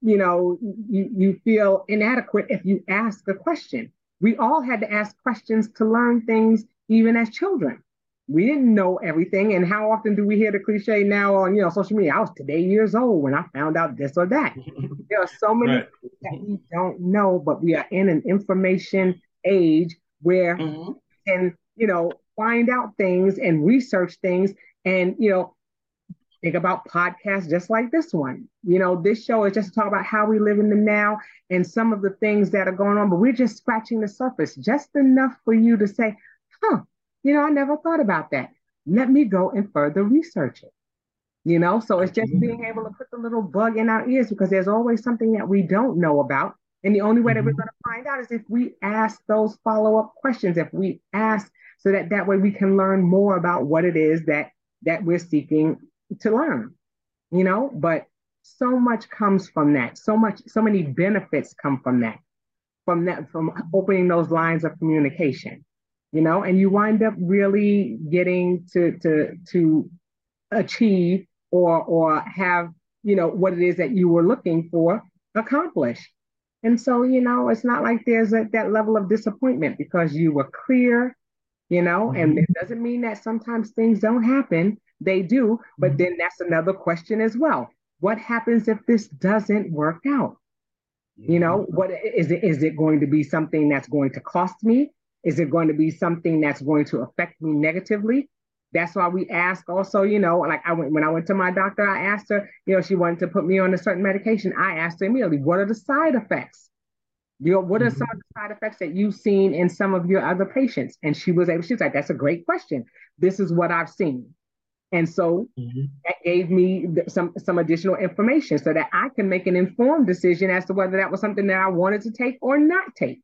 you feel inadequate if you ask a question. We all had to ask questions to learn things even as children. We didn't know everything. And how often do we hear the cliche now on social media? I was today years old when I found out this or that. There are so many things that we don't know, but we are in an information age where we can find out things and research things and think about podcasts just like this one. This show is just to talk about how we live in the now and some of the things that are going on, but we're just scratching the surface, just enough for you to say, I never thought about that. Let me go and further research it. So it's just being able to put the little bug in our ears because there's always something that we don't know about. And the only way that we're going to find out is if we ask those follow-up questions, if we ask so that way we can learn more about what it is that we're seeking to learn, but so much comes from that. So many benefits come from that, from opening those lines of communication, and you wind up really getting to achieve or have, what it is that you were looking for accomplished. And so, it's not like there's that level of disappointment because you were clear, and it doesn't mean that sometimes things don't happen. They do, but then that's another question as well. What happens if this doesn't work out? What is it? Is it going to be something that's going to cost me? Is it going to be something that's going to affect me negatively? That's why we ask also, like when I went to my doctor, I asked her, she wanted to put me on a certain medication. I asked her immediately, what are the side effects? What are some of the side effects that you've seen in some of your other patients? And she was like, that's a great question. This is what I've seen. And so that gave me some additional information so that I can make an informed decision as to whether that was something that I wanted to take or not take,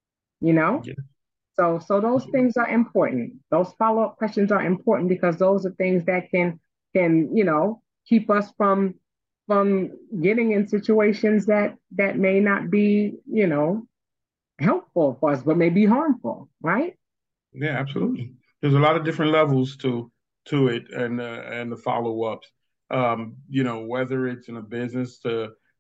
So those things are important. Those follow-up questions are important because those are things that can keep us from getting in situations that may not be, helpful for us, but may be harmful, right? Yeah, absolutely. There's a lot of different levels to it and the follow-ups. Whether it's in a business to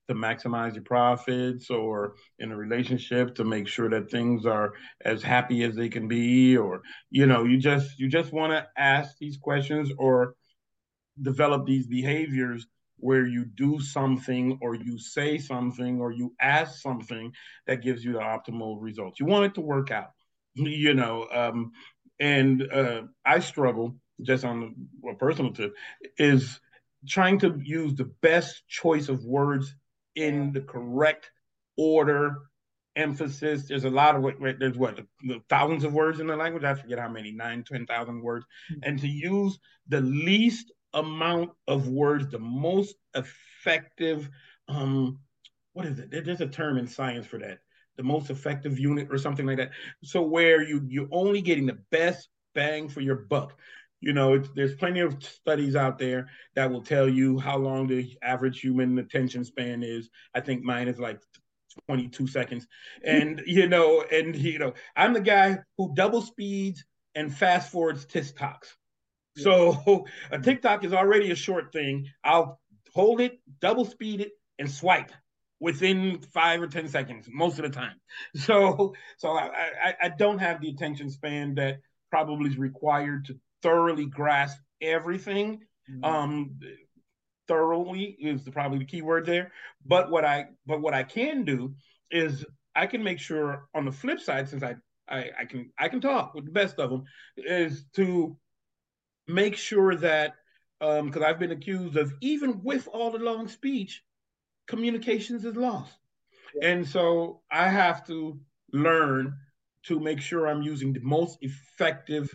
to maximize your profits, or in a relationship to make sure that things are as happy as they can be, or you just want to ask these questions or develop these behaviors where you do something or you say something or you ask something that gives you the optimal results. You want it to work out, you know. And I struggle, just on a personal tip, is trying to use the best choice of words in the correct order, emphasis. There's a lot of there's what, thousands of words in the language. I forget how many, 9, 10,000 words, and to use the least amount of words, the most effective. What is it? There's a term in science for that. The most effective unit or something like that. So where you're only getting the best bang for your buck. There's plenty of studies out there that will tell you how long the average human attention span is. I think mine is like 22 seconds. And I'm the guy who double speeds and fast forwards TikToks. So a TikTok is already a short thing. I'll hold it, double speed it, and swipe within 5 or 10 seconds most of the time. So I don't have the attention span that probably is required to thoroughly grasp everything. Thoroughly is probably the key word there. But what I can do is I can make sure on the flip side, since I can talk with the best of them, is to make sure that, because I've been accused of, even with all the long speech, communications is lost. And so I have to learn to make sure I'm using the most effective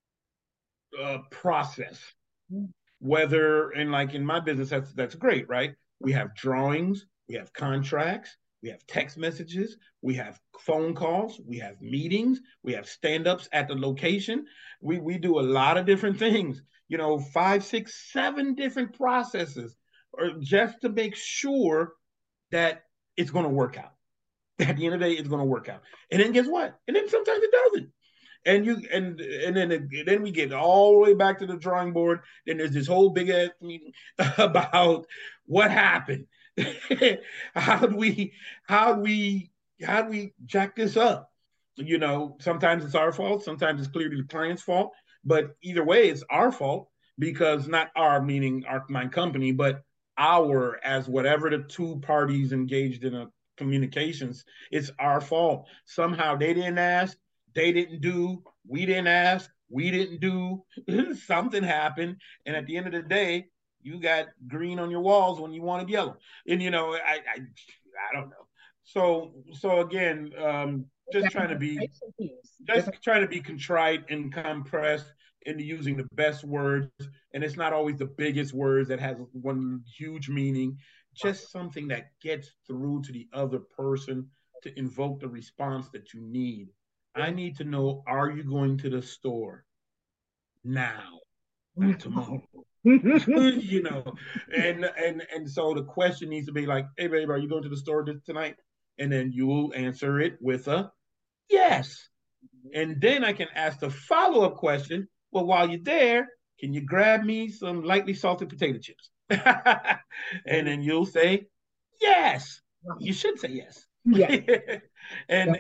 process. Whether, and like in my business, that's great, right? We have drawings, we have contracts, we have text messages, we have phone calls, we have meetings, we have stand-ups at the location. We do a lot of different things, 5, 6, 7 different processes, or just to make sure that it's going to work out. At the end of the day, it's going to work out. And then guess what? And then sometimes it doesn't. And then we get all the way back to the drawing board. Then there's this whole big ass meeting about what happened. how do we jack this up? Sometimes it's our fault. Sometimes it's clearly the client's fault. But either way, it's our fault, because not our, meaning my company, but our, as whatever the two parties engaged in a communications, it's our fault. Somehow they didn't ask, they didn't do, we didn't ask, we didn't do. Something happened, and at the end of the day, you got green on your walls when you wanted yellow. And I don't know. So again, just trying to be contrite and compressed into using the best words. And it's not always the biggest words that has one huge meaning. Just something that gets through to the other person to invoke the response that you need. I need to know, are you going to the store now, not tomorrow? And so the question needs to be like, hey babe, are you going to the store tonight? And then you will answer it with a yes. And then I can ask the follow-up question, well, while you're there, can you grab me some lightly salted potato chips? And then you'll say yes. You should say yes. Yeah. and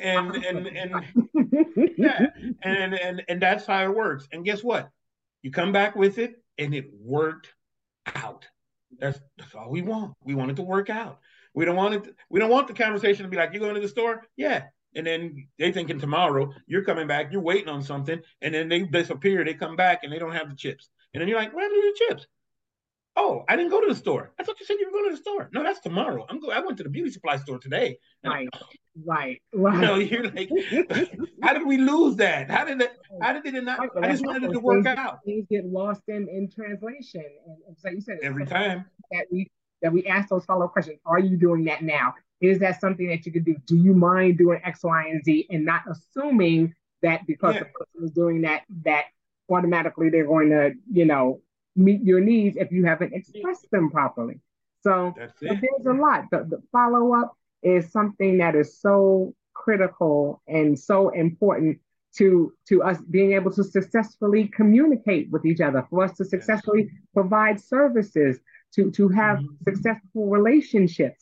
yeah, and that's how it works. And guess what? You come back with it, and it worked out. That's all we want. We want it to work out. We don't want the conversation to be like, you going to the store? Yeah. And then they thinking tomorrow you're coming back, you're waiting on something, and then they disappear. They come back and they don't have the chips. And then you're like, where are the chips? Oh, I didn't go to the store. I thought you said you were going to the store. No, that's tomorrow. I went to the beauty supply store today. Right. You're like, how did we lose that? How did it not? Right, I just wanted it to work out. Things get lost in translation, and so you said every time that we ask those follow-up questions. Are you doing that now? Is that something that you could do? Do you mind doing X, Y, and Z, and not assuming that because the person is doing that automatically they're going to meet your needs if you haven't expressed them properly. So there's a lot. The follow-up is something that is so critical and so important to us being able to successfully communicate with each other, for us to successfully provide services, to have successful relationships.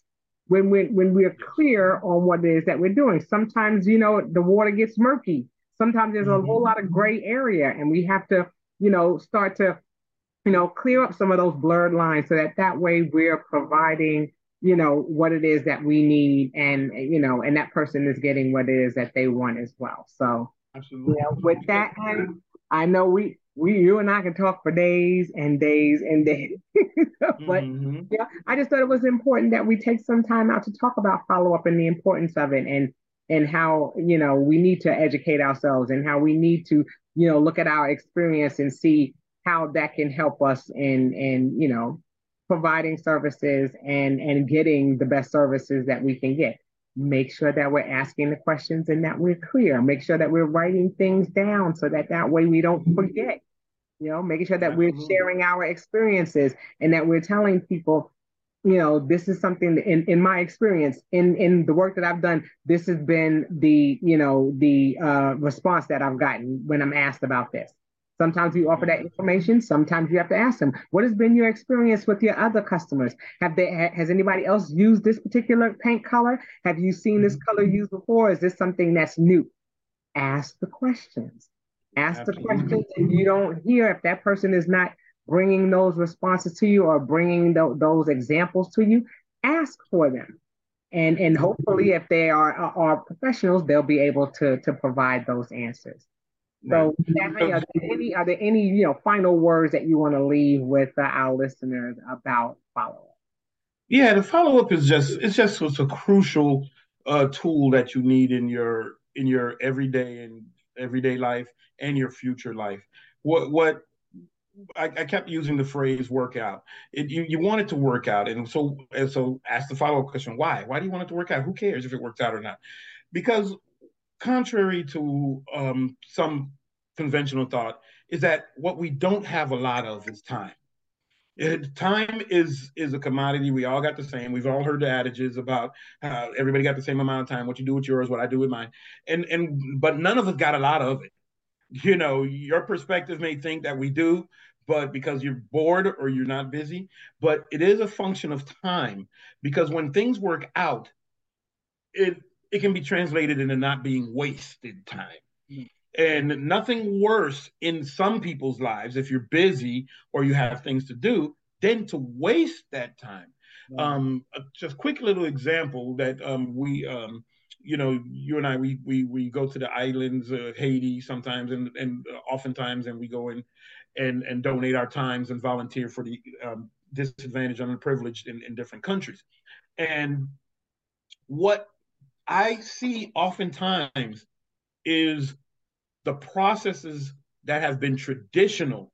when we're Yes. clear on what it is that we're doing. Sometimes, you know, the water gets murky. Sometimes there's a whole lot of gray area, and we have to, you know, start to, you know, clear up some of those blurred lines so that that way we're providing, you know, what it is that we need, and you know, and that person is getting what it is that they want as well. So, you Absolutely. know, with that, and I know you and I can talk for days and days and days, but Mm-hmm. yeah, I just thought it was important that we take some time out to talk about follow up and the importance of it, and how, you know, we need to educate ourselves, and how we need to, you know, look at our experience and see how that can help us in, you know, providing services and getting the best services that we can get. Make sure that we're asking the questions and that we're clear. Make sure that we're writing things down so that that way we don't forget. You know, making sure that we're Absolutely. sharing our experiences and that we're telling people, you know, this is something that in my experience, in the work that I've done, this has been the, you know, the response that I've gotten when I'm asked about this. Sometimes we offer that information. Sometimes you have to ask them, what has been your experience with your other customers? Has anybody else used this particular paint color? Have you seen this color used before? Is this something that's new? Ask the questions. Ask the Absolutely. questions, and you don't hear if that person is not bringing those responses to you or bringing those examples to you. Ask for them, and hopefully, if they are professionals, they'll be able to provide those answers. Right. So, Stephanie, Because are there any, you know, final words that you want to leave with our listeners about follow up? yeah, the follow up is just it's a crucial tool that you need in your everyday life and your future life. What I kept using the phrase workout. You want it to work out, and so ask the follow up question: Why? Why do you want it to work out? Who cares if it works out or not? Because contrary to some conventional thought, is that what we don't have a lot of is time. Time is a commodity. We all got the same. We've all heard the adages about how everybody got the same amount of time. What you do with yours, what I do with mine, and but none of us got a lot of it. You know, your perspective may think that we do, but because you're bored or you're not busy, but it is a function of time. Because when things work out, it it can be translated into not being wasted time. And nothing worse in some people's lives, if you're busy or you have things to do, than to waste that time. Just quick little example that you know, you and I, we go to the islands, Haiti sometimes, and oftentimes, and we go in and donate our times and volunteer for the disadvantaged, underprivileged in different countries. And what I see oftentimes is the processes that have been traditional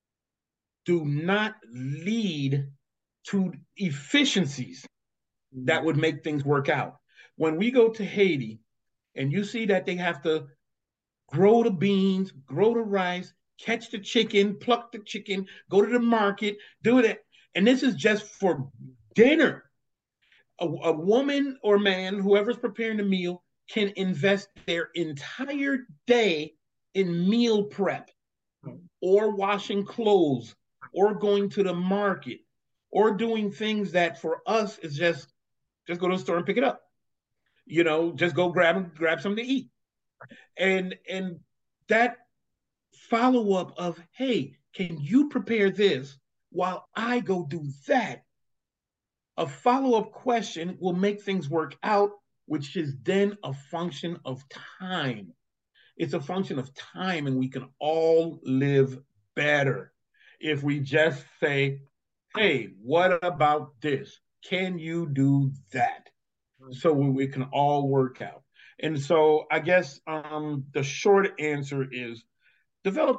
do not lead to efficiencies that would make things work out. When we go to Haiti and you see that they have to grow the beans, grow the rice, catch the chicken, pluck the chicken, go to the market, do it. And this is just for dinner. A woman or man, whoever's preparing the meal, can invest their entire day in meal prep or washing clothes or going to the market or doing things that for us is just go to the store and pick it up. You know, just go grab something to eat. And that follow up of, hey, can you prepare this while I go do that? A follow up question will make things work out, which is then a function of time. It's a function of time, and we can all live better if we just say, hey, what about this? Can you do that? So we can all work out. And so I guess the short answer is develop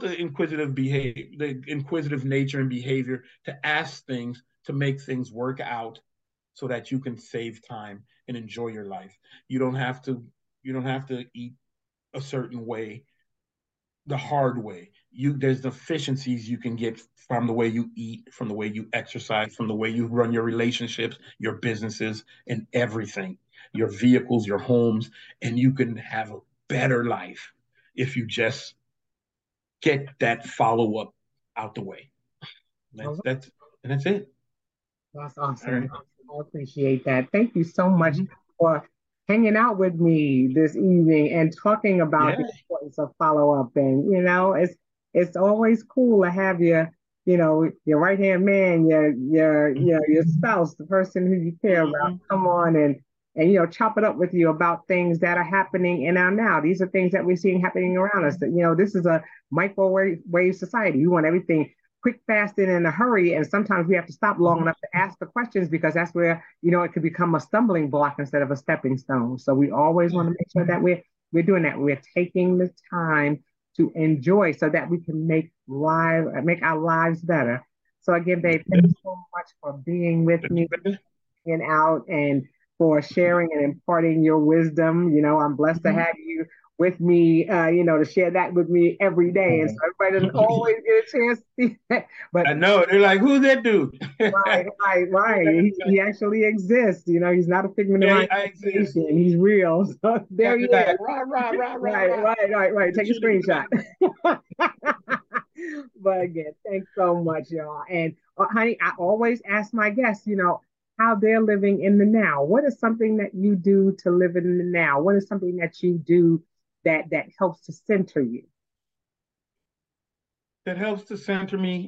the inquisitive nature and behavior to ask things to make things work out so that you can save time and enjoy your life. You don't have to you don't have to eat a certain way the hard way. There's efficiencies you can get from the way you eat, from the way you exercise, from the way you run your relationships, your businesses, and everything, your vehicles, your homes, and you can have a better life if you just get that follow up out the way. All That's right. that's and that's it. That's All awesome. right. I appreciate that. Thank you so much for hanging out with me this evening and talking about the Yeah. importance of follow up. And it's always cool to have your right hand man, your spouse, the person who you care about, Hmm. come on and chop it up with you about things that are happening in our now. These are things that we're seeing happening around us. That this is a microwave society. We want everything quick, fast, and in a hurry. And sometimes we have to stop long enough to ask the questions because that's where, it could become a stumbling block instead of a stepping stone. So we always want to make sure that we're doing that. We're taking the time to enjoy so that we can make our lives better. So again, babe, thank you so much for being with me and out and for sharing and imparting your wisdom. I'm blessed to have you with me, to share that with me every day. And so everybody doesn't always get a chance to see that. But I know. They're like, who's that dude? right. He actually exists. He's not a figment of Yeah, my I exist. imagination. He's real. So there Got he me is. like, rah, rah, rah, rah, Right, rah. right. Take a screenshot. But again, thanks so much, y'all. And honey, I always ask my guests, how they're living in the now. What is something that you do to live in the now? What is something that you do that helps to center you? That helps to center me.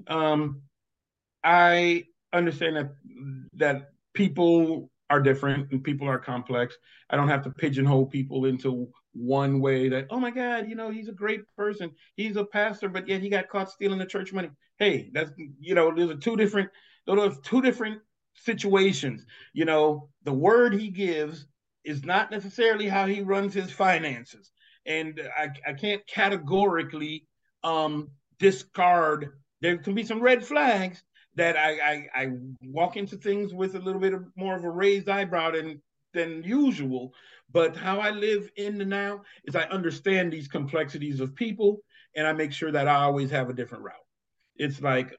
I understand that people are different and people are complex. I don't have to pigeonhole people into one way that, oh my God, he's a great person. He's a pastor, but yet he got caught stealing the church money. Hey, those are two different situations. The word he gives is not necessarily how he runs his finances. And I can't categorically discard. There can be some red flags that I walk into things with a little bit more of a raised eyebrow than usual. But how I live in the now is I understand these complexities of people, and I make sure that I always have a different route. It's like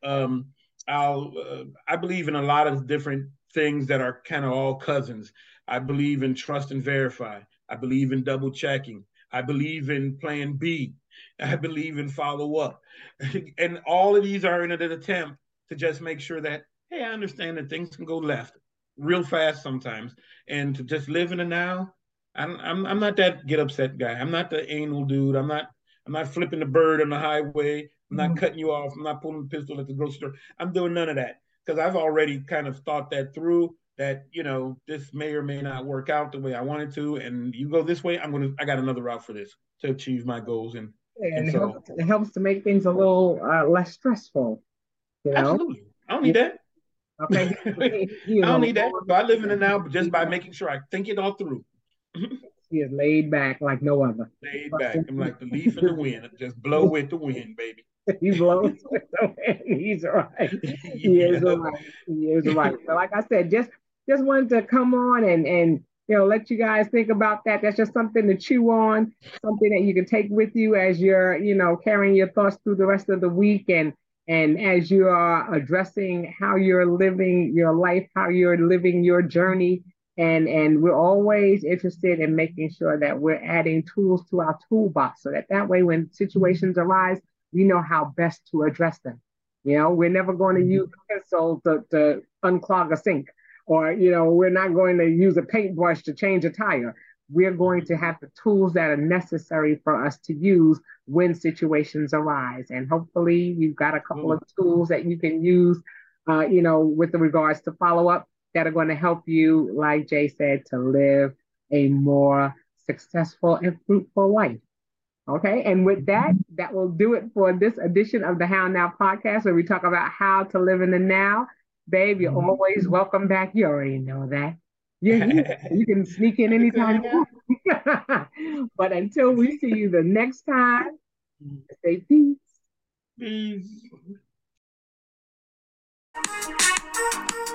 I believe in a lot of different things that are kind of all cousins. I believe in trust and verify. I believe in double checking. I believe in plan B. I believe in follow up. And all of these are in an attempt to just make sure that, hey, I understand that things can go left real fast sometimes. And to just live in the now, I'm not that get upset guy. I'm not the anal dude. I'm not flipping the bird on the highway. I'm not cutting you off. I'm not pulling the pistol at the grocery store. I'm doing none of that because I've already kind of thought that through. That this may or may not work out the way I wanted to, and you go this way, I got another route for this to achieve my goals, and And so it helps to make things a little less stressful, you know? absolutely, I don't Yeah, need that. okay. He I is a don't need that. So I live in the now just by laid making sure I think it all through. he is laid back like no other. Laid back. I'm like the leaf in the wind. Just blow with the wind, baby. He blows with the wind. He's right. He is Yeah. right. He is right. So, like I said, just wanted to come on and let you guys think about that. That's just something to chew on, something that you can take with you as you're carrying your thoughts through the rest of the week and as you are addressing how you're living your life, how you're living your journey. And we're always interested in making sure that we're adding tools to our toolbox so that way when situations arise, we know how best to address them. We're never going to use a pencil to unclog a sink, or we're not going to use a paintbrush to change a tire. We're going to have the tools that are necessary for us to use when situations arise. And hopefully, you've got a couple of tools that you can use, with regards to follow up that are going to help you, like Jay said, to live a more successful and fruitful life. Okay, and with that, that will do it for this edition of the How Now podcast, where we talk about how to live in the now. Babe, you're always welcome back. You already know that. You're here. You can sneak in anytime you want. But until we see you the next time, say peace. Peace.